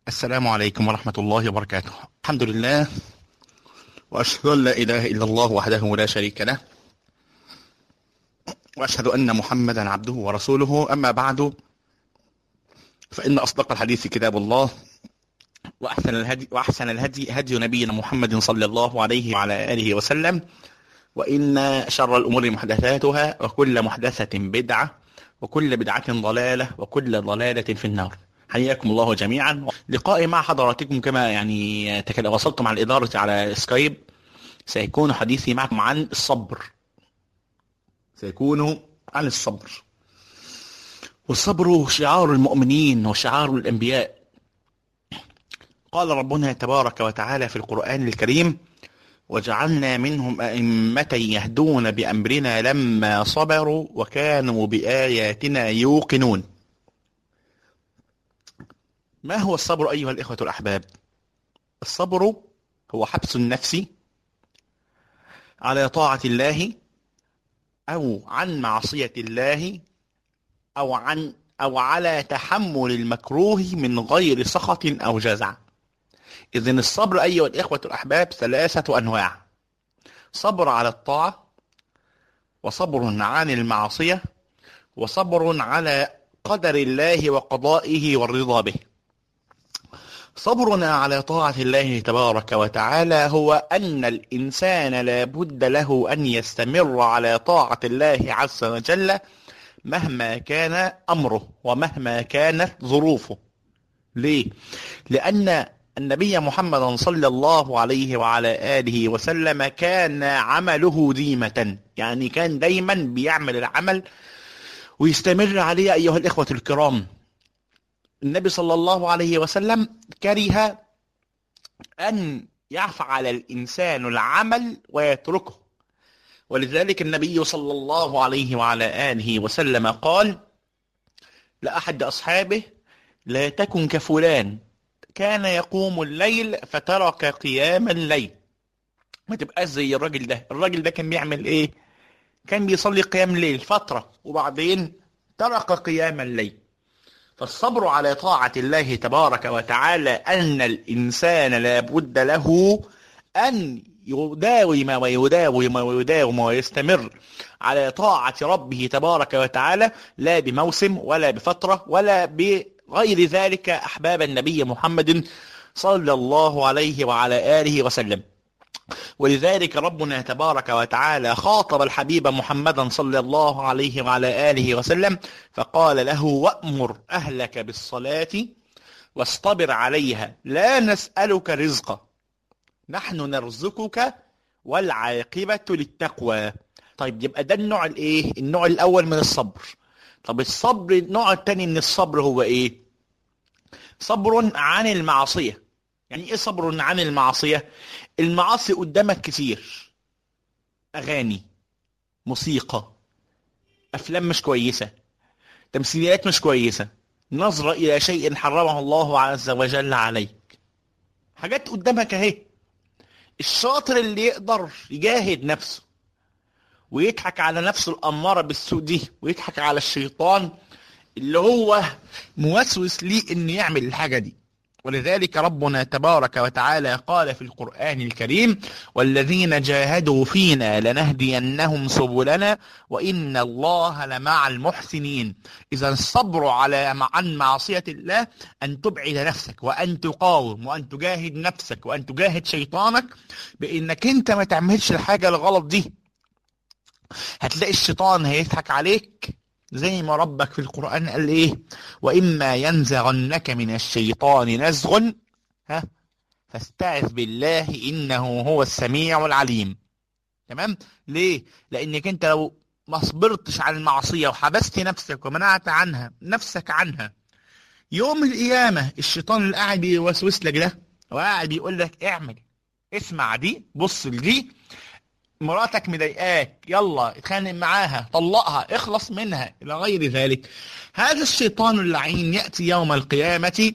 السلام عليكم ورحمة الله وبركاته. الحمد لله، وأشهد أن لا إله إلا الله وحده لا شريك له، وأشهد أن محمدا عبده ورسوله. أما بعد، فإن أصدق الحديث كتاب الله، وأحسن الهدي هدي نبينا محمد صلى الله عليه وعلى آله وسلم، وإن شر الأمور محدثاتها، وكل محدثة بدعة، وكل بدعة ضلالة، وكل ضلالة في النار. حياكم الله جميعا. لقائي مع حضراتكم كما وصلتم على الإدارة على سكايب. سيكون حديثي معكم عن الصبر. والصبر شعار المؤمنين وشعار الأنبياء. قال ربنا تبارك وتعالى في القرآن الكريم: وجعلنا منهم أئمة يهدون بأمرنا لما صبروا وكانوا بآياتنا يوقنون. ما هو الصبر أيها الإخوة الأحباب؟ الصبر هو حبس النفس على طاعة الله أو عن معصية الله أو على تحمل المكروه من غير سخط أو جزع. إذن الصبر أيها الإخوة الأحباب 3 أنواع: صبر على الطاعة، وصبر عن المعصية، وصبر على قدر الله وقضائه والرضا به. صبرنا على طاعة الله تبارك وتعالى هو أن الإنسان لا بد له أن يستمر على طاعة الله عز وجل مهما كان أمره ومهما كانت ظروفه. ليه؟ لأن النبي محمد صلى الله عليه وعلى آله وسلم كان عمله ديمة، يعني كان دايما بيعمل العمل ويستمر عليه. أيها الإخوة الكرام، النبي صلى الله عليه وسلم كره أن يفعل الإنسان العمل ويتركه، ولذلك النبي صلى الله عليه وعلى آله وسلم قال لأحد أصحابه: لا تكن كفلان كان يقوم الليل فترك قيام الليل. ما تبقاش زي الراجل ده كان بيعمل ايه؟ كان بيصلي قيام الليل فترة وبعدين ترك قيام الليل. فالصبر على طاعة الله تبارك وتعالى أن الإنسان لا بد له أن يداوم ويستمر على طاعة ربه تبارك وتعالى، لا بموسم ولا بفترة ولا بغير ذلك، أحباب النبي محمد صلى الله عليه وعلى آله وسلم. ولذلك ربنا تبارك وتعالى خاطب الحبيب محمدا صلى الله عليه وعلى آله وسلم فقال له: وأمر أهلك بالصلاة واصطبر عليها لا نسألك رزقا نحن نرزقك والعاقبة للتقوى. طيب، يبقى ده النوع الايه؟ النوع الأول من الصبر. طب الصبر، النوع الثاني من الصبر هو ايه؟ صبر عن المعصية. يعني ايه صبر عن المعصية؟ المعاصي قدامك كتير، أغاني، موسيقى، أفلام مش كويسة، تمثيليات مش كويسة، نظرة إلى شيء حرمه الله عز وجل عليك، حاجات قدامك اهي. الشاطر اللي يقدر يجاهد نفسه ويضحك على نفسه الأمارة بالسوء دي، ويضحك على الشيطان اللي هو موسوس ليه إنه يعمل الحاجة دي. ولذلك ربنا تبارك وتعالى قال في القرآن الكريم: والذين جاهدوا فينا لنهدينهم سبلنا وإن الله لمع المحسنين. إذا الصبر عن معصية الله أن تبعد نفسك، وأن تقاوم، وأن تجاهد نفسك، وأن تجاهد شيطانك بإنك أنت ما تعملش الحاجة الغلط دي. هتلاقي الشيطان هيضحك عليك زي ما ربك في القرآن قال ايه: وإما ينزغنك من الشيطان نزغ فاستعذ بالله إنه هو السميع العليم. تمام؟ ليه؟ لأنك انت لو ما صبرتش على المعصية وحبست نفسك ومنعت نفسك عنها، يوم القيامة الشيطان اللي قاعد بيوسوس لك ده وقاعد بيقول لك اعمل، اسمع دي، بص لدي، مراتك مضايقاك، يلا اتخانق معاها، طلقها، اخلص منها، الى غير ذلك، هذا الشيطان اللعين يأتي يوم القيامة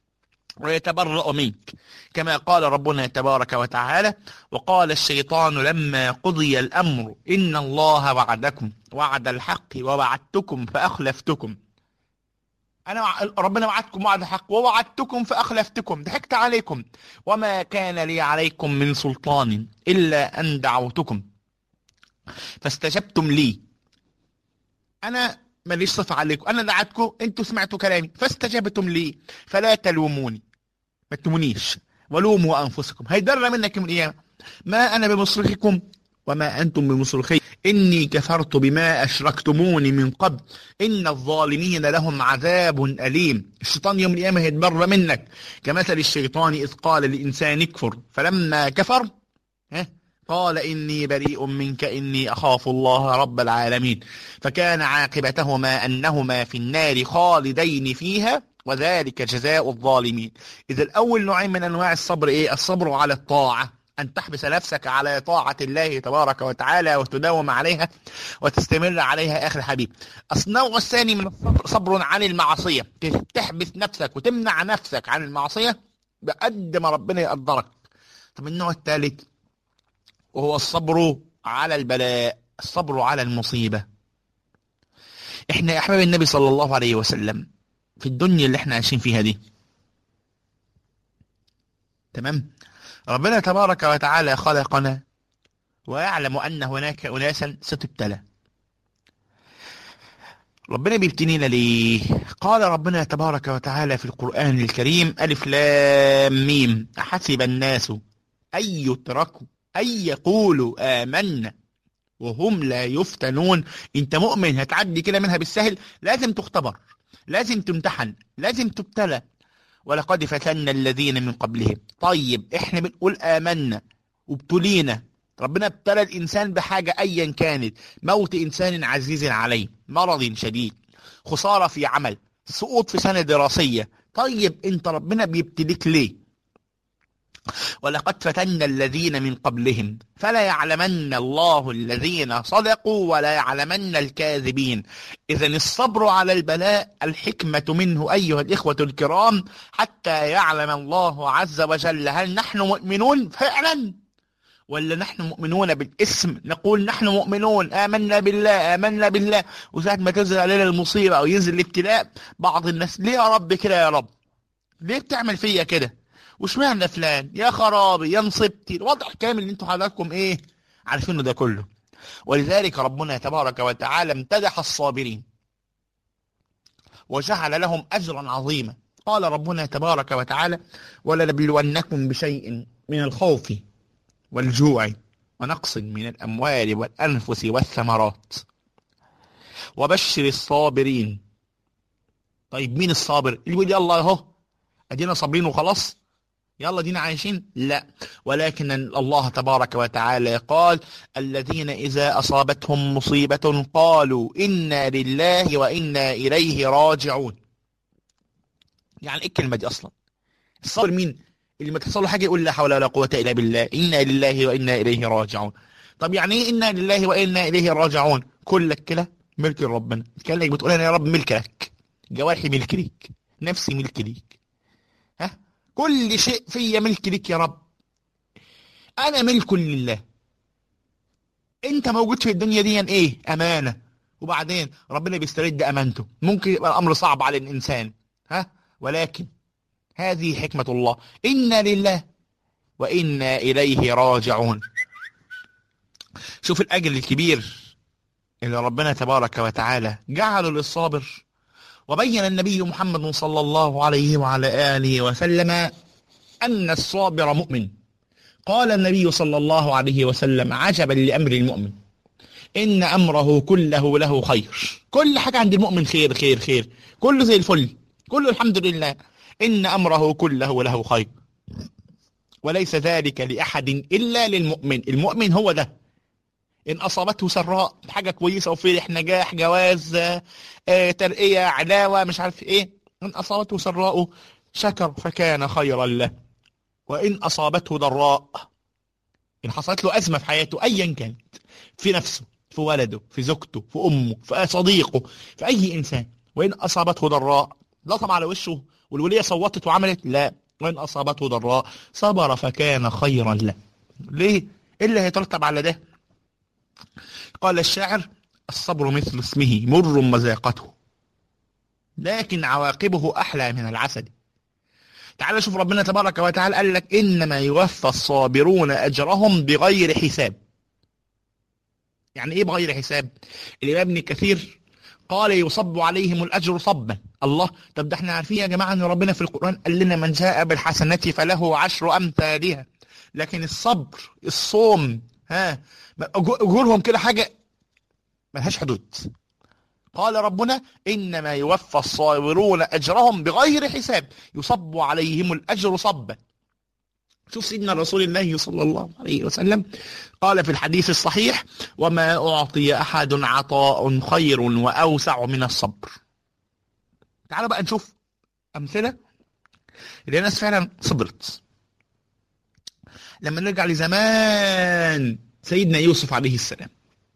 ويتبرأ منك، كما قال ربنا تبارك وتعالى: وقال الشيطان لما قضي الأمر إن الله وعدكم وعد الحق ووعدتكم فأخلفتكم. ربنا وعدكم وعد حق ووعدتكم فأخلفتكم، ضحكت عليكم، وما كان لي عليكم من سلطان إلا أن دعوتكم فاستجبتم لي. أنا ماليش صفة عليكم، أنا دعتكم، أنتوا سمعتوا كلامي فاستجبتم لي، فلا تلوموني، ما تلومونيش، ولوموا أنفسكم. هيدر منك يوم القيامة، ما أنا بمصرخكم وما أنتم بمصرخي، إني كفرت بما أشركتموني من قبل إن الظالمين لهم عذاب أليم. الشيطان يوم القيامة هيتبر منك كمثل الشيطان إذ قال للإنسان اكفر فلما كفر قال إني بريء منك إني أخاف الله رب العالمين، فكان عاقبتهما أنهما في النار خالدين فيها وذلك جزاء الظالمين. إذا الأول نوعين من أنواع الصبر إيه؟ الصبر على الطاعة، أن تحبس نفسك على طاعة الله تبارك وتعالى وتداوم عليها وتستمر عليها آخر حبيب. النوع الثاني من الصبر صبر عن المعصية، تحبس نفسك وتمنع نفسك عن المعصية بقد ما ربنا يقدرك. طب النوع الثالث وهو الصبر على البلاء، الصبر على المصيبة. احنا يا احباب النبي صلى الله عليه وسلم في الدنيا اللي احنا عايشين فيها دي، تمام، ربنا تبارك وتعالى خلقنا ويعلم أن هناك أناسا ستبتلى. ربنا بيبتلينا ليه؟ قال ربنا تبارك وتعالى في القرآن الكريم ألف لام ميم أحسب الناس أن يتركوا أن يقولوا آمنا وهم لا يفتنون. انت مؤمن هتعدي كده منها بالسهل؟ لازم تختبر، لازم تمتحن، لازم تبتلى. ولقد فتنا الذين من قبلهم. طيب احنا بنقول آمنا وابتلينا، ربنا ابتلى الإنسان بحاجة أيا كانت، موت إنسان عزيز عليه، مرض شديد، خسارة في عمل، سقوط في سنة دراسية. طيب انت ربنا بيبتليك ليه؟ ولقد فتنا الذين من قبلهم فلا يعلمن الله الذين صدقوا ولا يعلمن الكاذبين. إذا الصبر على البلاء الحكمة منه أيها الإخوة الكرام حتى يعلم الله عز وجل هل نحن مؤمنون فعلا ولا نحن مؤمنون بالاسم. نقول نحن مؤمنون آمنا بالله آمنا بالله، وساعة ما تنزل علينا المصيبة أو ينزل الابتلاء بعض الناس ليه يا رب كده، يا رب ليه بتعمل فيا كده، وش معنى فلان، يا خرابي يا نصبتي، الوضع كامل اللي انتوا حضراتكم ايه عارفينه ده كله. ولذلك ربنا تبارك وتعالى امتدح الصابرين وجعل لهم أجرا عظيما. قال ربنا تبارك وتعالى ولنبلونكم بشيء من الخوف والجوع ونقص من الأموال والأنفس والثمرات وبشر الصابرين. طيب مين الصابر؟ اللي يقول يلا اهو ادينا صابرين وخلاص يلا دينا عايشين؟ لا، ولكن الله تبارك وتعالى قال الذين إذا أصابتهم مصيبة قالوا إنا لله وإنا إليه راجعون. يعني إيه الكلمة دي أصلا؟ الصبر مين؟ اللي ما تحصل له حاجة يقول لا حول ولا قوة إلا بالله إنا لله وإنا إليه راجعون. طب يعني إيه إنا لله وإنا إليه راجعون؟ كلك كده ملك ربنا، كأنك بتقول أنا يا رب ملك لك، جوارحي ملك ليك، نفسي ملك ليك، ها كل شيء فيا ملك لك يا رب، انا ملك لله. انت موجود في الدنيا دي ايه؟ امانه. وبعدين ربنا بيسترد امانته، ممكن يبقى الامر صعب على الانسان، ولكن هذه حكمه الله، انا لله وانا اليه راجعون. شوف الاجر الكبير اللي ربنا تبارك وتعالى جعله للصابر. وبين النبي محمد صلى الله عليه وعلى آله وسلم أن الصابر مؤمن. قال النبي صلى الله عليه وسلم عجبا لأمر المؤمن إن أمره كله له خير. كل حاجة عند المؤمن خير خير خير، كله زي الفل، كله الحمد لله. إن أمره كله له خير وليس ذلك لأحد إلا للمؤمن. المؤمن هو ده إن أصابته سراء حاجة كويسة وفرح نجاح جواز ترقية علاوة مش عارف إيه، إن أصابته سراء شكر فكان خيرا له. وإن أصابته ضراء، إن حصلت له أزمة في حياته أيا كانت، في نفسه في ولده في زوجته في أمه في صديقه في أي إنسان، وإن أصابته ضراء لطم على وشه والولية صوتت وعملت، لا، وإن أصابته ضراء صبر فكان خيرا له. ليه؟ إيه اللي هيترتب على ده؟ قال الشاعر الصبر مثل اسمه مر مذاقته. لكن عواقبه أحلى من العسل. تعال شوف ربنا تبارك وتعالى قال لك إنما يوفى الصابرون أجرهم بغير حساب. يعني إيه بغير حساب؟ الإمام ابن كثير قال يصب عليهم الأجر صبا. الله، طب ده احنا عارفين يا جماعة أن ربنا في القرآن قال لنا من جاء بالحسنة فله 10 أمثالها. لكن الصبر، الصوم، أجورهم كده حاجة ملهاش حدود. قال ربنا إنما يوفى الصابرون أجرهم بغير حساب، يصب عليهم الأجر صبا. شوف سيدنا رسول الله صلى الله عليه وسلم قال في الحديث الصحيح: وما أعطي أحد عطاء خير وأوسع من الصبر. تعالوا بقى نشوف أمثلة اللي ناس فعلا صبرت. لما نرجع لزمان سيدنا يوسف عليه السلام،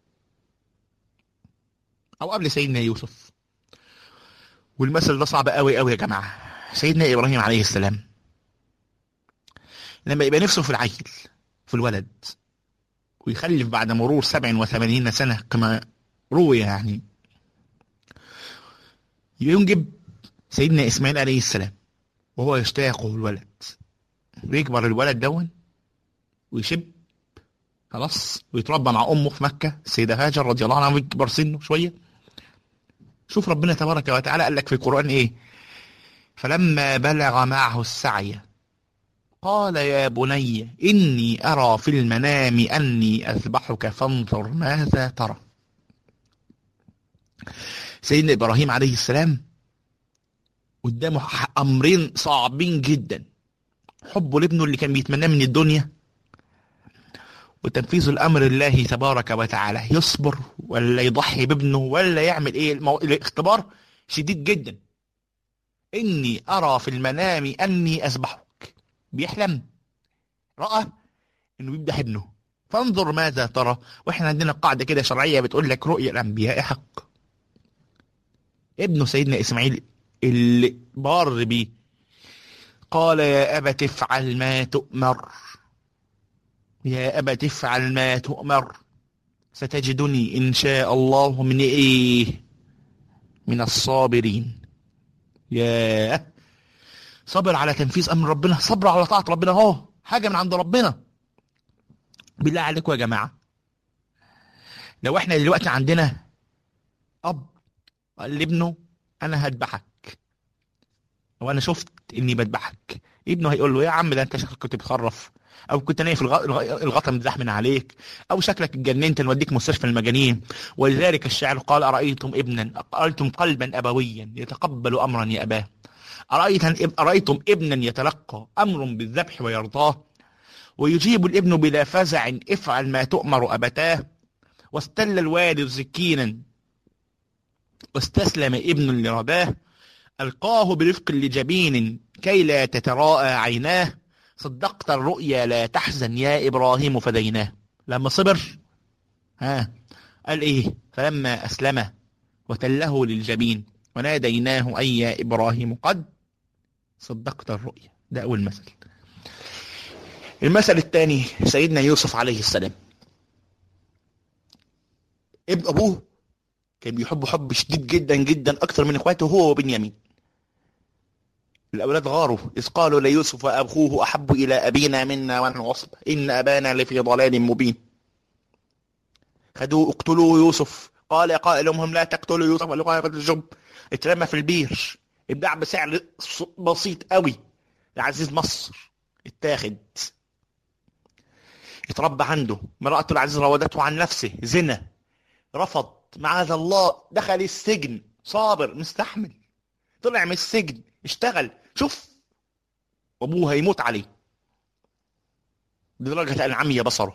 أو قبل سيدنا يوسف، والمثل ده صعب قوي قوي يا جماعة. سيدنا إبراهيم عليه السلام لما يبقى نفسه في العيل، في الولد، ويخلف بعد مرور 87 سنة كما روي، يعني ينجب سيدنا إسماعيل عليه السلام وهو يشتاقه الولد، ويكبر الولد دون ويشب خلاص ويتربى مع أمه في مكة السيدة هاجر رضي الله عنها، ويكبر سنه شوية. شوف ربنا تبارك وتعالى قال لك في القرآن إيه: فلما بلغ معه السعي قال يا بني إني أرى في المنام أني أذبحك فانظر ماذا ترى. سيدنا إبراهيم عليه السلام قدامه أمرين صعبين جدا: حبه لابنه اللي كان بيتمناه من الدنيا، وتنفيذ الأمر الله تبارك وتعالى. يصبر ولا يضحي بابنه ولا يعمل إيه؟ الاختبار شديد جدا. إني أرى في المنام أني أذبحك، بيحلم، رأى إنه بيذبح ابنه، فانظر ماذا ترى. وإحنا عندنا قاعدة كده شرعية بتقول لك رؤيا الأنبياء حق. ابنه سيدنا إسماعيل اللي بار بيه قال يا أبت افعل ما تؤمر، يا أبت افعل ما تؤمر ستجدني إن شاء الله من إيه؟ من الصابرين. يا صبر على تنفيذ أمر ربنا، صبر على طاعة ربنا، اهو حاجة من عند ربنا. بالله عليكم يا جماعة، لو احنا دلوقتي عندنا أب قال لابنه أنا هذبحك، وأنا شفت إني بذبحك، ابنه هيقول له يا عم ده أنت شكلك كنت بتخرف، أو كنت نايم في الغطا متزاح من عليك، أو شكلك اتجننت نوديك مستشفى المجانين. ولذلك الشاعر قال أرأيتم قلبا أبويا يتقبل أمرا يا أباه، أرأيتم ابنا يتلقى أمر بالذبح ويرضاه، ويجيب الابن بلا فزع افعل ما تؤمر أبتاه. واستل الوالد سكينا واستسلم ابن لرباه، ألقاه برفق لجبين كي لا تتراءى عيناه، صدقت الرؤيا لا تحزن يا إبراهيم فديناه. لما صبر قال إيه؟ فلما أسلم وتله للجبين وناديناه أي يا إبراهيم قد صدقت الرؤيا. ده أول مثل. المثل الثاني سيدنا يوسف عليه السلام، ابن أبوه كان بيحبه حب شديد جدا جدا أكثر من إخواته هو وبنيامين. الأولاد غاروا إذ قالوا ليوسف وأخوه أحب إلى أبينا منا ونحن عصبة إن أبانا لفي ضلال مبين. خدوه اقتلوا يوسف، قال قائلهم لا تقتلوا يوسف ولقوا الجب، اترمى في البير، اتباع بسعر بسيط قوي لعزيز مصر، اتاخد اتربى عنده. امرأته العزيز راودته عن نفسه، زنا، رفض معاذ الله، دخل السجن، صابر مستحمل، طلع من السجن اشتغل، شوف وابوه هيموت عليه بدرجة أن عمي بصره.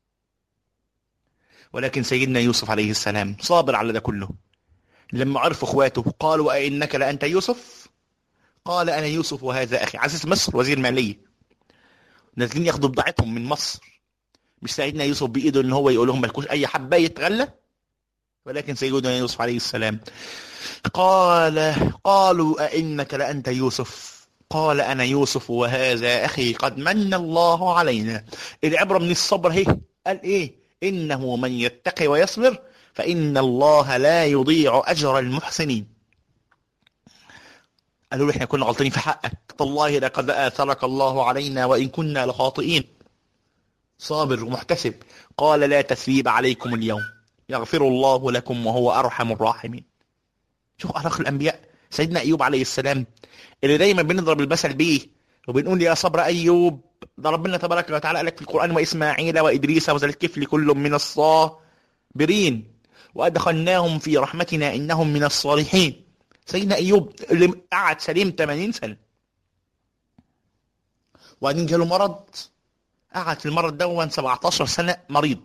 ولكن سيدنا يوسف عليه السلام صابر على ده كله. لما عرف اخواته قالوا أئنك لأنت يوسف؟ قال أنا يوسف وهذا أخي. عزيز مصر وزير مالية، نازلين ياخدوا بضاعتهم من مصر، مش سيدنا يوسف بإيده ان هو يقول لهم مالكوش أي حبة يتغلى، ولكن سيدنا يوسف عليه السلام قالوا أئنك لأنت يوسف؟ قال أنا يوسف وهذا أخي قد من الله علينا. العبرة من الصبر هي قال إيه؟ إنه من يتقي ويصبر فإن الله لا يضيع أجر المحسنين. قالوا له احنا كنا غلطانين في حقك، تالله لقد آثرك الله علينا وإن كنا لخاطئين. صابر ومحتسب. قال لا تثريب عليكم اليوم يغفر الله لكم وهو أرحم الراحمين. شوف أخلاق الأنبياء. سيدنا أيوب عليه السلام اللي دايما بنضرب المثل بيه وبنقول يا صبر أيوب، ده ربنا تبارك وتعالى قال لك في القرآن وإسماعيل وإدريس وذا الكفل كل من الصابرين وأدخلناهم في رحمتنا إنهم من الصالحين. سيدنا أيوب اللي قعد سليم 80 سنة وبعدين جاله مرض، قعد في المرض ده 17 سنة مريض.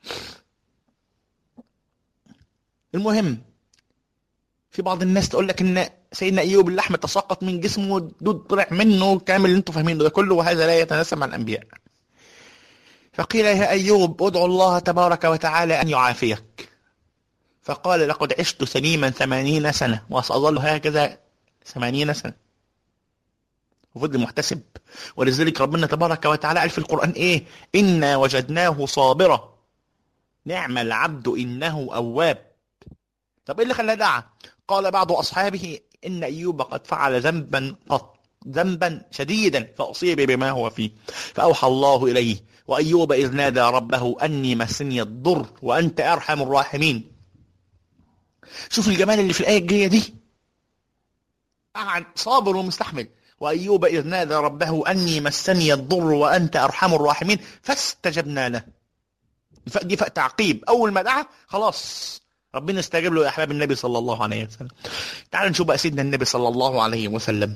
المهم في بعض الناس تقول لك ان سيدنا ايوب اللحم تساقط من جسمه والدود طلع منه كامل اللي انتم فاهمينه ده كله، وهذا لا يتناسب مع الانبياء. فقيل يا ايوب ادعو الله تبارك وتعالى ان يعافيك، فقال لقد عشت سليما 80 سنة وسأظل هكذا 80 سنة، وفضل محتسب. ولذلك ربنا تبارك وتعالى قال في القرآن ايه؟ إنا وجدناه صابرا نعم العبد إنه أواب. طب ايه اللي خلاه دعا؟ قال بعض أصحابه إن أيوب قد فعل ذنبا شديدا فأصيب بما هو فيه، فأوحى الله إليه وأيوب إذ نادى ربه أني مسني الضر وأنت أرحم الراحمين. شوف الجمال اللي في الآية الجاية دي، قعد صابر ومستحمل. وأيوب إذ نادى ربه أني مسني الضر وأنت أرحم الراحمين فاستجبنا له. دي تعقيب، أول ما دعا خلاص ربنا استجاب له يا أحباب النبي صلى الله عليه وسلم. تعالوا نشوف بقى سيدنا النبي صلى الله عليه وسلم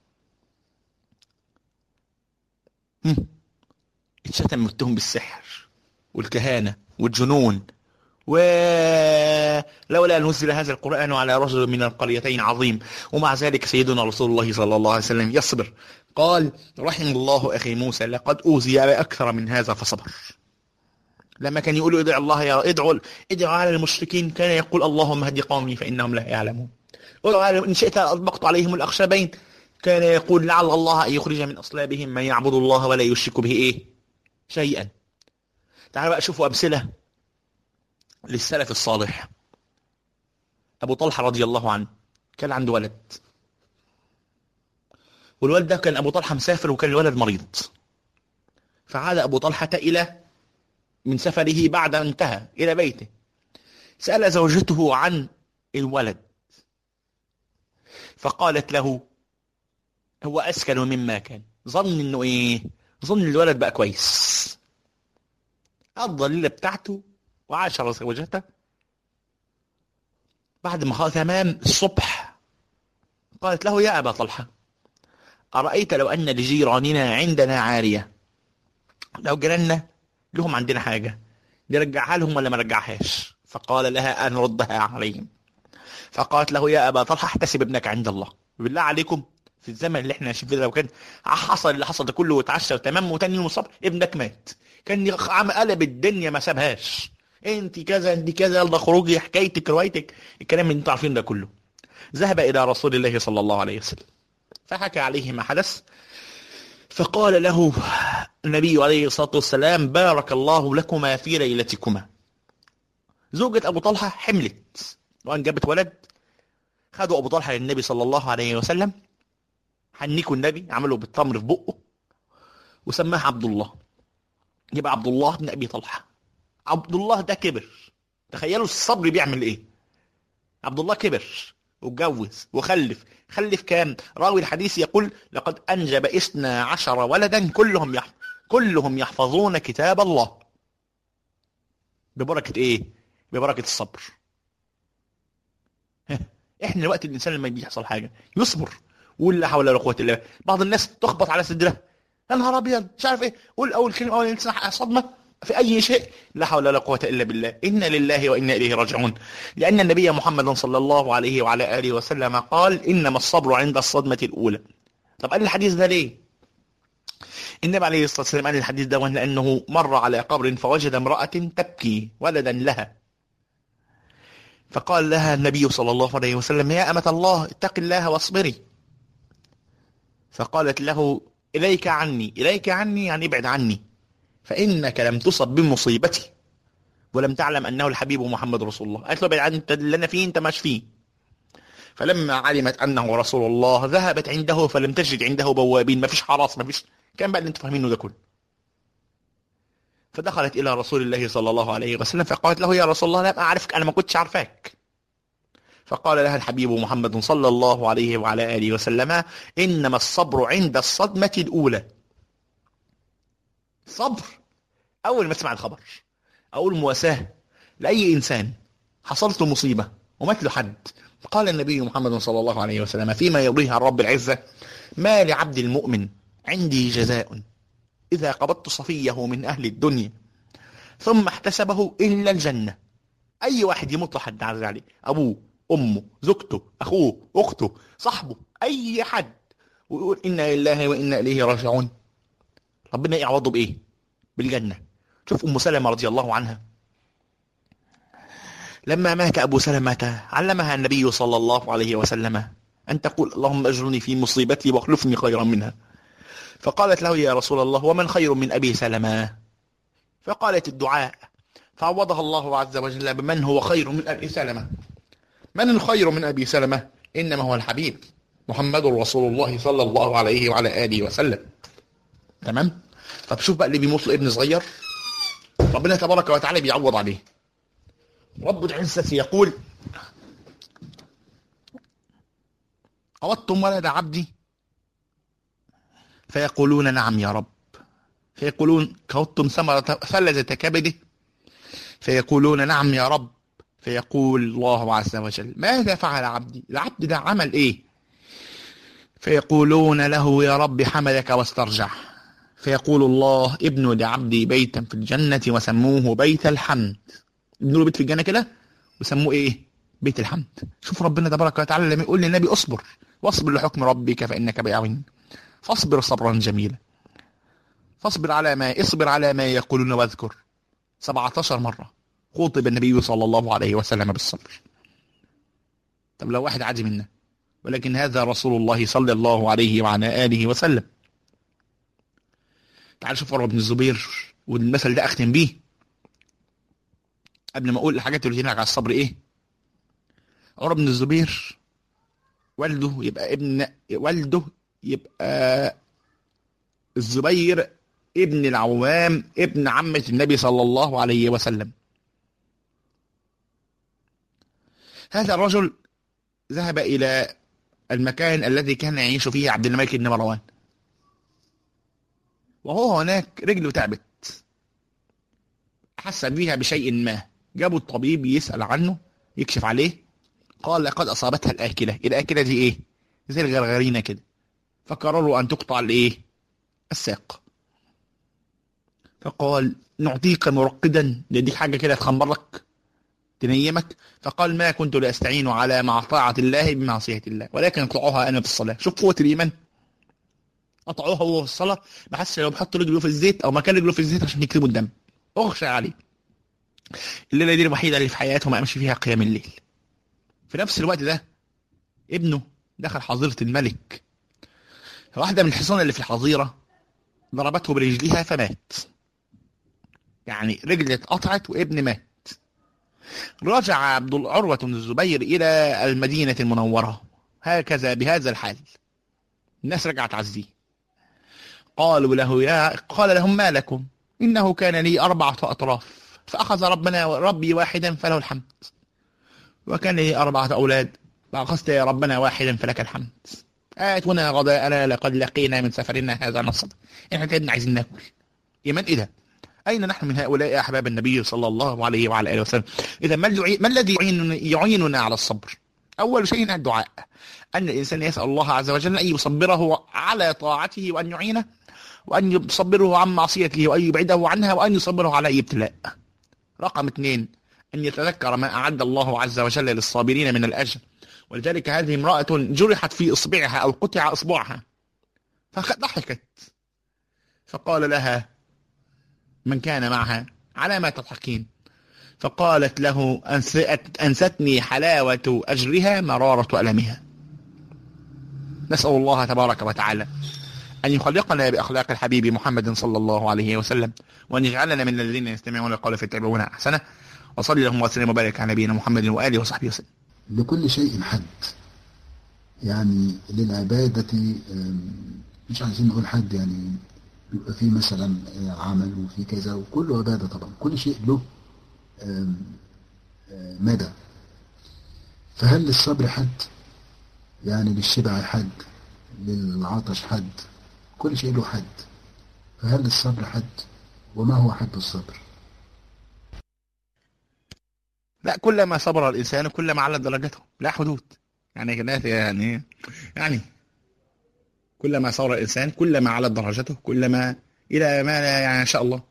اتشتم متهم بالسحر والكهانة والجنون، ولولا نزل هذا القرآن على رجل من القريتين عظيم. ومع ذلك سيدنا رسول الله صلى الله عليه وسلم يصبر. قال رحم الله أخي موسى لقد أوذي أكثر من هذا فصبر. لما كان يقول ادعوا الله يا ادعوا على المشركين كان يقول اللهم اهد قومي فإنهم لا يعلمون. إن شئت أطبقت عليهم الأخشبين كان يقول لعل الله أن يخرج من أصلابهم من يعبد الله ولا يشرك به إيه شيئا. تعالوا بقى شوفوا أمثلة للسلف الصالح. أبو طلحة رضي الله عنه كان عنده ولد، والولد ده كان أبو طلحة مسافر وكان الولد مريض، فعاد أبو طلحة من سفره بعد أن انتهى إلى بيته، سأل زوجته عن الولد فقالت له هو أسكن مما كان. ظن إنه إيه؟ ظن الولد بقى كويس، قضى الليلة بتاعته وعاشر زوجته. بعد ما خلص تمام الصبح قالت له يا أبا طلحة أرأيت لو أن لجيراننا عندنا عارية، لو جيراننا لهم عندنا حاجة نرجعها لهم ولا ما نرجعهاش؟ فقال لها أن ردها عليهم. فقالت له يا أبا طلحة احتسب ابنك عند الله. بالله عليكم في الزمن اللي احنا عايشين فيه لو كان حصل اللي حصل ده كله واتعشى وتمام وتاني يوم الصبح ابنك مات، كان قلب الدنيا ما سابهاش، انت كذا انت كذا يلا خروجي حكايتك روايتك الكلام اللي انتوا عارفين ده كله. ذهب إلى رسول الله صلى الله عليه وسلم فحكى عليه ما حدث، فقال له النبي عليه الصلاة والسلام بارك الله لكما في ليلتكما. زوجة أبو طلحة حملت وأنجبت ولد، خدوا أبو طلحة للنبي صلى الله عليه وسلم، حنكوا النبي عملوا بالتمر في بقه وسماه عبد الله، يبقى عبد الله بن أبي طلحة. عبد الله ده كبر، تخيلوا الصبر بيعمل إيه. عبد الله كبر واتجوز وخلف، خلف كام؟ راوي الحديث يقول لقد أنجب 12 ولدا كلهم يحفظون كتاب الله. ببركة إيه؟ ببركة الصبر. إحنا الوقت الإنسان لما بيحصل حاجة يصبر ويقول لا حول ولا قوة إلا بالله. بعض الناس تخبط على صدرها يا نهار أبيض مش عارف إيه، قول أول كلمة أول إنسان صدمة في أي شيء لا حول ولا قوة إلا بالله، إنا لله وإنا إليه راجعون. لأن النبي محمد صلى الله عليه وعلى آله وسلم قال إنما الصبر عند الصدمة الأولى. طب قال الحديث ده ليه؟ النبي عليه الصلاة والسلام قال الحديث ده لأنه مر على قبر فوجد امرأة تبكي ولدا لها، فقال لها النبي صلى الله عليه وسلم يا أمة الله اتق الله واصبري. فقالت له إليك عني يعني ابعد عني، فإنك لم تصب بمصيبتي ولم تعلم أنه الحبيب محمد رسول الله. قالت له ابعد عن اللي أنا فيه أنت مش فيه. فلما علمت أنه رسول الله ذهبت عنده فلم تجد عنده بوابين، ما فيش حراس، ما فيش كان بقى اللي انتم فاهمينه ده كله. فدخلت إلى رسول الله صلى الله عليه وسلم فقالت له: يا رسول الله لم أعرفك، أنا ما كنتش عارفاك. فقال لها الحبيب محمد صلى الله عليه وعلى آله وسلم: إنما الصبر عند الصدمة الأولى. صبر أول ما تسمع الخبر، أول مواساة لأي إنسان حصلت له مصيبة ومات له حد. قال النبي محمد صلى الله عليه وسلم فيما يرويه عن رب العزة: ما لعبد المؤمن عندي جزاء إذا قبضت صفيه من أهل الدنيا ثم احتسبه إلا الجنة. أي واحد يموت لحد عز عليه، أبوه، أمه، زوجته، أخوه، أخته، صاحبه، أي حد، ويقول إنا لله وإنا إليه راجعون، ربنا يعوضه بإيه؟ بالجنة. شوف أم سلمة رضي الله عنها لما مات أبو سلمة علمها النبي صلى الله عليه وسلم أن تقول: اللهم أجرني في مصيبتي واخلفني خيرا منها. فقالت له: يا رسول الله ومن خير من أبي سلمة؟ فقالت: الدعاء. فعوضها الله عز وجل بمن هو خير من أبي سلمة. من الخير من أبي سلمة؟ إنما هو الحبيب محمد رسول الله صلى الله عليه وعلى آله وسلم. تمام؟ طب شوف بقى اللي بيموت له ابن صغير ربنا تبارك وتعالى بيعوض عليه. رب العزة يقول: أودتم ولد عبدي فيقولون نعم يا رب، فيقولون كودتم ثمرة فلذة كبده فيقولون نعم يا رب، فيقول الله عز وجل: ماذا فعل عبدي؟ العبد ده عمل ايه؟ فيقولون له: يا رب حملك واسترجع. فيقول الله: ابنوا لعبدي بيتا في الجنة وسموه بيت الحمد. ابنوا له بيت في الجنة كده وسموه ايه؟ بيت الحمد. شوف ربنا تبارك وتعالى لما يقول للنبي: اصبر واصبر لحكم ربك فإنك بأعين، فاصبر صبرا جميلا، اصبر على ما يقولون واذكر. 17 مرة خطب النبي صلى الله عليه وسلم بالصبر. طب لو واحد عادي منا، ولكن هذا رسول الله صلى الله عليه وعلى آله وسلم. تعال شوف عروة بن الزبير، والمثل ده أختم بيه قبل ما أقول الحاجات اللي هناك على الصبر إيه. عروة بن الزبير والده يبقى الزبير ابن العوام ابن عمة النبي صلى الله عليه وسلم. هذا الرجل ذهب إلى المكان الذي كان يعيش فيه عبد الملك بن مروان، وهو هناك رجله تعبت، حس بها بشيء ما، جابوا الطبيب يسأل عنه يكشف عليه، قال: لقد أصابتها الآكلة. الآكلة دي إيه؟ زي الغرغرينة كده. فقرروا أن تقطع الإيه؟ الساق. فقال: نعطيك مرقدا، نديك حاجة كده تخمر لك تنيمك. فقال: ما كنت لأستعين على مع طاعة الله بمعصية الله، ولكن اقطعوها أنا في الصلاة. شوف قوة الإيمان، قطعوها وهو في الصلاة، بحس لو بحط رجله في الزيت أو مكان رجله في الزيت عشان يكتبوا الدم. أغشى عليه. الليلة دي الوحيدة اللي في حياته ما أمشي فيها قيام الليل. في نفس الوقت ده ابنه دخل حظيرة الملك، واحدة من الحصان اللي في الحظيرة ضربته برجلها فمات. يعني رجل اتقطعت وابن مات. رجع عروة بن الزبير إلى المدينة المنورة هكذا بهذا الحال. الناس رجعت تعزيه. قال لهم: ما لكم؟ إنه كان لي 4 أطراف فأخذ ربي واحدا فله الحمد، وكان لي 4 أولاد فأخذت يا ربنا واحدا فلك الحمد. آتنا غداءنا لقد لقينا من سفرنا هذا نصب. احنا كنا عايزين ناكل. إيمان إيه ده؟ أين نحن من هؤلاء أحباب النبي صلى الله عليه وعلى آله وسلم؟ إذا ما الذي يعيننا على الصبر؟ أول شيء الدعاء، أن الإنسان يسأل الله عز وجل أن يصبره على طاعته وأن يعينه، وأن يصبره عن معصيته وأن يبعده عنها، وأن يصبره على ابتلاء. رقم 2 أن يتذكر ما أعد الله عز وجل للصابرين من الأجر. ولذلك هذه امرأة جرحت في إصبعها أو قطع إصبعها فضحكت، فقال لها من كان معها: على ما تضحكين؟ فقالت له: أنستني حلاوة أجرها مرارة ألمها. نسأل الله تبارك وتعالى أن يخلقنا بأخلاق الحبيب محمد صلى الله عليه وسلم، وأن يجعلنا من الذين يستمعون القول فيتبعون أحسنه. وصلي اللهم وسلم وبارك على نبينا محمد وآله وصحبه وسلم. لكل شيء حد، يعني للعبادة مش عايزين نقول حد يعني بيبقى فيه مثلا عمل وفي كذا، وكله عبادة طبعا، كل شيء له مدى. فهل للصبر حد؟ يعني للشبع حد، للعطش حد، كل شيء له حد. فهل للصبر حد؟ وما هو حد الصبر؟ لا، كلما صبر الإنسان كلما علت درجته، لا حدود. يعني كده يعني كلما صبر الإنسان كلما علت درجته، كلما إلى ما يعني شاء الله.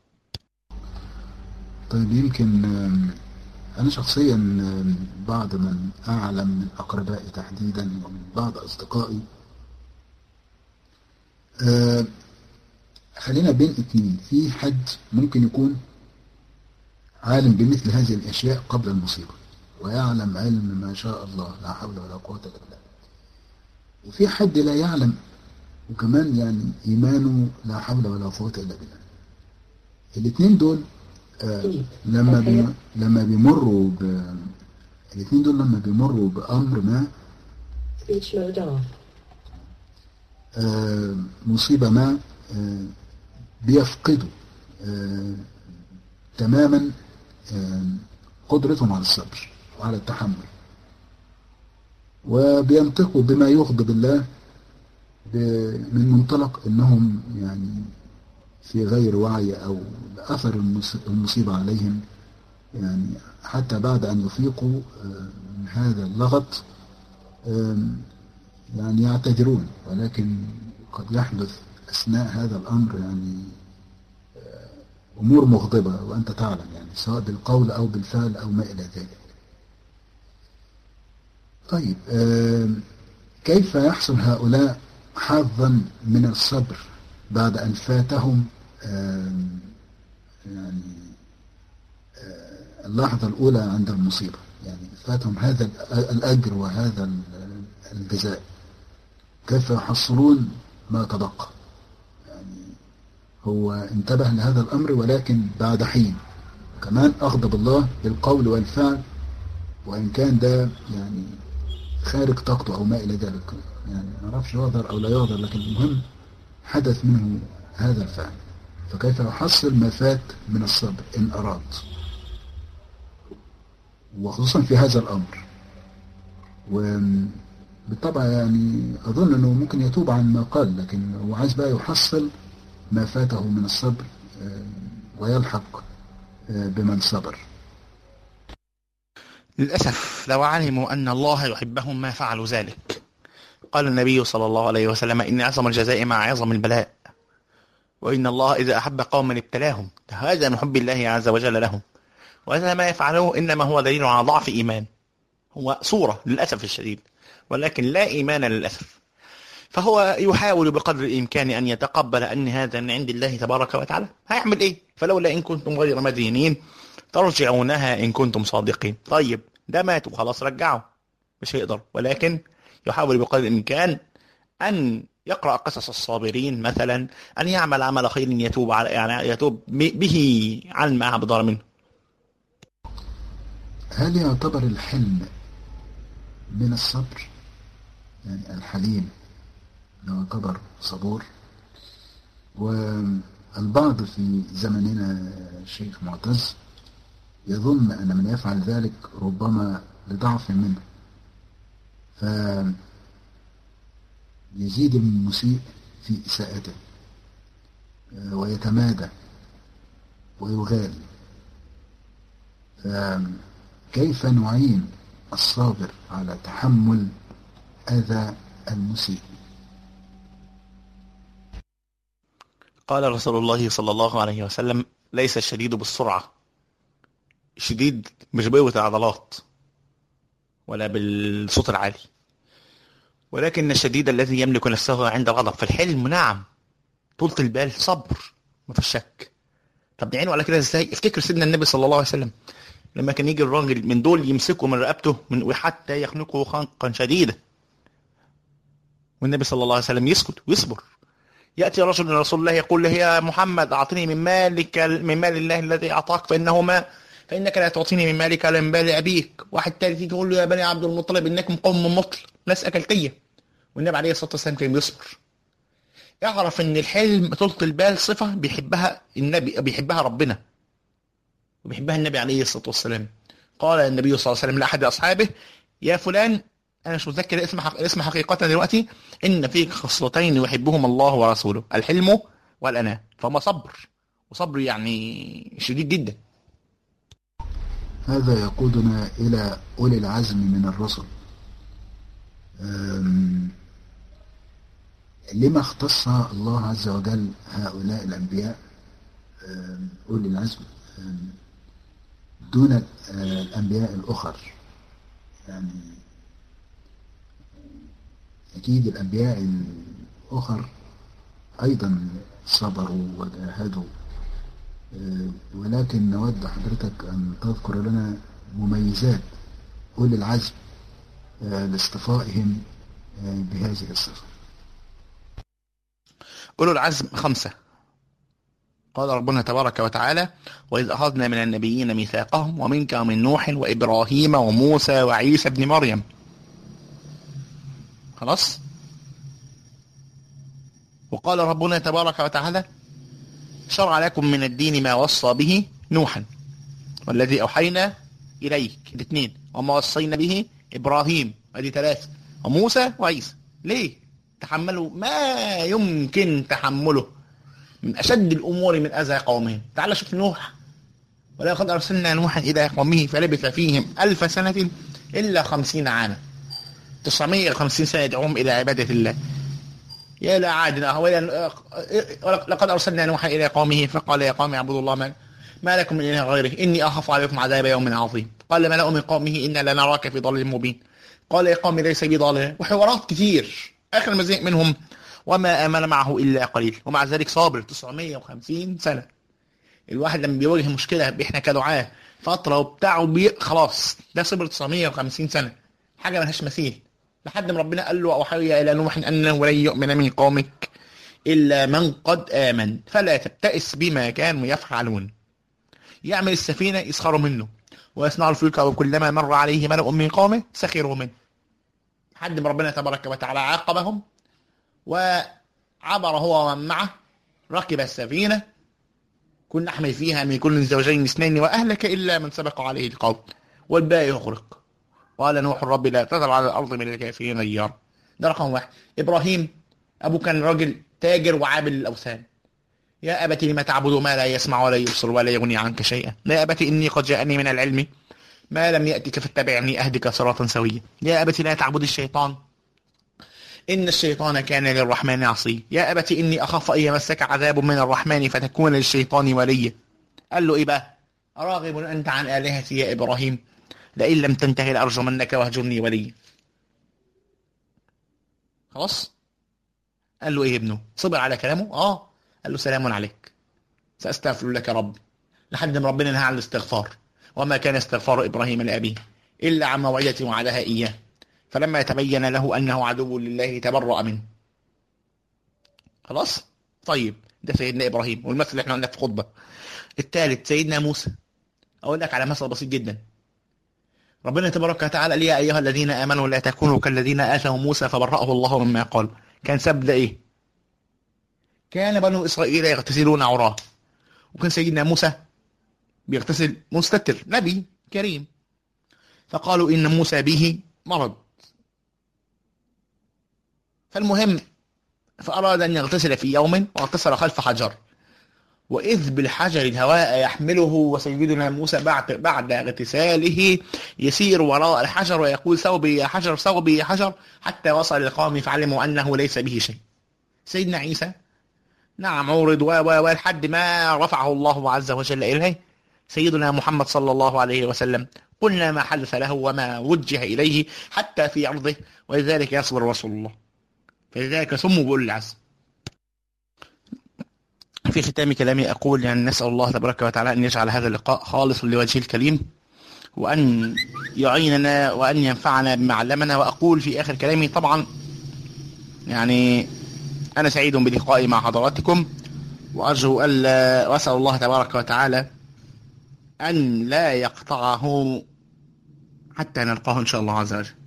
طيب يمكن أنا شخصيا بعض من أعلم من أقربائي تحديدا ومن بعض أصدقائي خلينا بين اتنين. في حد ممكن يكون عالم بمثل هذه الأشياء قبل المصيبة، ويعلم علم ما شاء الله لا حول ولا قوة إلا بالله. وفي حد لا يعلم وكمان يعني إيمانه لا حول ولا قوة إلا بالله. الاثنين دول لما بيمروا الاثنين دول لما بيمروا بأمر ما، مصيبة ما، بيفقدوا تماما قدرتهم على الصبر وعلى التحمل، وبينطقوا بما يغضب الله من منطلق انهم يعني في غير وعي او اثر المصيبة عليهم، يعني حتى بعد ان يفيقوا من هذا اللغط يعني يعتذرون، ولكن قد يحدث اثناء هذا الامر يعني امور مغضبة وانت تعلم، يعني سواء بالقول او بالفعل او ما الى ذلك. طيب كيف يحصل هؤلاء حظا من الصبر بعد أن فاتهم يعني اللحظة الأولى عند المصيبة، يعني فاتهم هذا الأجر وهذا الجزاء؟ كيف يحصلون ما تبقى؟ يعني هو انتبه لهذا الأمر ولكن بعد حين كمان أغضب الله بالقول والفعل، وإن كان ده يعني خارج طاقته أو ما إلى ذلك، يعني ما نعرفش يعذر أو لا يعذر، لكن المهم حدث منه هذا الفعل. فكيف يحصل ما فات من الصبر إن أراد، وخصوصا في هذا الأمر؟ وبالطبع يعني أظن أنه ممكن يتوب عن ما قال، لكن هو عايز بقى يحصل ما فاته من الصبر ويلحق بمن صبر. للأسف لو علموا أن الله يحبهم ما فعلوا ذلك. قال النبي صلى الله عليه وسلم: إن عظم الجزاء مع عظم البلاء، وإن الله إذا أحب قوما ابتلاهم. هذا من حب الله عز وجل لهم، وهذا ما يفعله إنما هو دليل على ضعف إيمان، هو صورة للأسف الشديد، ولكن لا إيمان للأسف. فهو يحاول بقدر الإمكان أن يتقبل أن هذا من عند الله تبارك وتعالى. هيعمل إيه؟ فلولا إن كنتم غير مدينين ترجعونها إن كنتم صادقين. طيب ده مات وخلاص، رجعه، مش هيقدر، ولكن يحاول بقدر الإمكان أن يقرأ قصص الصابرين مثلا، أن يعمل عمل خير يتوب على يعني يتوب به عن ما أبدر منه. هل يعتبر الحلم من الصبر؟ يعني الحليم يعتبر صبور؟ والبعض في زمننا الشيخ معتز يظن أن من يفعل ذلك ربما لضعف منه، فيزيد المسيء في إساءته ويتمادى ويغالي. فكيف نعين الصابر على تحمل أذى المسيء؟ قال رسول الله صلى الله عليه وسلم: ليس الشديد بالسرعة، الشديد مش بقوة العضلات ولا بالصوت العالي، ولكن الشديد الذي يملك نفسه عند الغضب. فالحلم نعم، طولة البال، صبر، ما فيش شك. طب نعينه على كده ازاي؟ افتكر سيدنا النبي صلى الله عليه وسلم لما كان يجي الراجل من دول يمسكه من رقبته وحتى يخنقه خنقا شديدا، والنبي صلى الله عليه وسلم يسكت ويصبر. يأتي رجل من رسول الله يقول له: يا محمد أعطني من مالك، من مال الله الذي أعطاك، فإنك لا تعطيني من مالك ولا من مال أبيك. واحد ثالث يقول له: يا بني عبد المطلب إنكم قوم مطل، ناس أكلتية. والنبي عليه الصلاة والسلام كان بيصبر. اعرف ان الحلم طولة البال صفة بيحبها النبي، بيحبها ربنا وبيحبها النبي عليه الصلاة والسلام. قال النبي صلى الله عليه وسلم لأحد أصحابه: يا فلان، أنا مش متذكر اسم حقيقة دلوقتي، إن فيك خصلتين يحبهما الله ورسوله: الحلم والأناة. فما صبر، وصبر يعني شديد جدا. هذا يقودنا إلى أولي العزم من الرسل. لما اختص الله عز وجل هؤلاء الأنبياء أولي العزم دون الأنبياء الأخر؟ يعني أكيد الأنبياء الأخر أيضا صبروا وجاهدوا، ولكن نود حضرتك أن تذكر لنا مميزات أولي العزم لاصطفائهم بهذه الصفة. أولو العزم 5. قال ربنا تبارك وتعالى: وإذ أخذنا من النبيين ميثاقهم ومنك ومن نوح وإبراهيم وموسى وعيسى ابن مريم. خلاص. وقال ربنا تبارك وتعالى: شرع لكم من الدين ما وصى به نوحا والذي أوحينا إليك. 2. وما وصينا به إبراهيم. 3. وموسى وعيسى. ليه؟ تحملوا ما يمكن تحمله من أشد الأمور من أذى قومهم. تعال شوف نوح: ولقد أرسلنا نوحا إلى قومه فلبث فيهم 1000 سنة إلا 50 عاما. 950 سنة يدعوهم إلى عبادة الله. يا لا عادنا، لقد أرسلنا نوحا إلى قومه فقال: يا قوم اعبدوا الله ما لكم من إله غيره إني أخاف عليكم عذاب يوم عظيم. قال ملأ من قومه إنا لنراك في ضلال مبين. قال: يا قوم ليس بي ضلال. وحوارات كتير. آخر ما زهق منهم وما آمن معه إلا قليل، ومع ذلك صابر 950 سنة. الواحد لما بيواجه مشكلة إحنا كدعاة فترة وبتاعه خلاص، ده صبر 950 سنة، حاجة ملهاش مثيل. لحد ما ربنا قال له: أوحي إلى نوح أنه لن يؤمن من قومك إلا من قد آمن فلا تبتئس بما كانوا يفعلون. يعمل السفينة يسخروا منه، ويصنع الفلك وكلما مر عليه ملأ من قومه سخروا منه، لحد ما ربنا تبارك وتعالى عاقبهم وعبر هو ومن معه، ركب السفينة كنا نحمل فيها من كل زوجين 2 وأهلك إلا من سبق عليه القول والباقي يغرق. قال نوح: رب لا تذر على الأرض من الكافرين ديارا. ده رقم 1. إبراهيم أبو كان راجل تاجر وعابد للأوثان. يا أبت لم تعبد ما لا يسمع ولا يبصر ولا يغني عنك شيئا. يا أبت إني قد جاءني من العلم ما لم يأتك فاتبعني أهدك صراطا سويا. يا أبت لا تعبد الشيطان إن الشيطان كان للرحمن عصيا. يا أبت إني أخاف أن يمسك عذاب من الرحمن فتكون للشيطان وليا. قال له إيه بقى؟ أراغب أنت عن آلهتي يا إبراهيم لئن لم تنتهي لأرجمنك واهجرني وليا. خلاص. قال له إيه ابنه؟ صبر على كلامه؟ قال له: سلام عليك سأستغفر لك ربي. لحد ما ربنا نهى عن الاستغفار: وما كان استغفار إبراهيم لأبيه إلا عن موعدة وعدها إياه فلما يتبين له أنه عدو لله تبرأ منه. خلاص. طيب، ده سيدنا إبراهيم، والمثل اللي احنا قلنا في خطبة. الثالث سيدنا موسى. أقول لك على مثل بسيط جدا. ربنا تبارك وتعالى: يا أيها الذين آمنوا لا تكونوا كالذين آتوا موسى فبرأه الله مما قال. كان سبب إيه؟ كان بنو إسرائيل يغتسلون عراه، وكان سيدنا موسى بيغتسل مستتر، نبي كريم. فقالوا إن موسى به مرض. فالمهم فأراد أن يغتسل في يوم واغتسل خلف حجر، وإذ بالحجر الهواء يحمله، وسيدنا موسى بعد اغتساله يسير وراء الحجر ويقول: ثوبي يا حجر ثوبي يا حجر، حتى وصل القوم فعلموا أنه ليس به شيء. سيدنا عيسى نعم عورض ولحد ما رفعه الله عز وجل إليه سيدنا محمد صلى الله عليه وسلم. قلنا ما حدث له وما وجه إليه حتى في عرضه، ولذلك يصبر رسول الله، فلذلك سموا بأولي العزم. في ختام كلامي أقول يعني نسأل الله تبارك وتعالى أن يجعل هذا اللقاء خالصا لوجهه الكريم، وأن يعيننا وأن ينفعنا بما علمنا. وأقول في آخر كلامي طبعا يعني أنا سعيد بلقائي مع حضراتكم، وأرجو ألا وأسأل الله تبارك وتعالى أن لا يقطعه حتى نلقاه إن شاء الله عز وجل.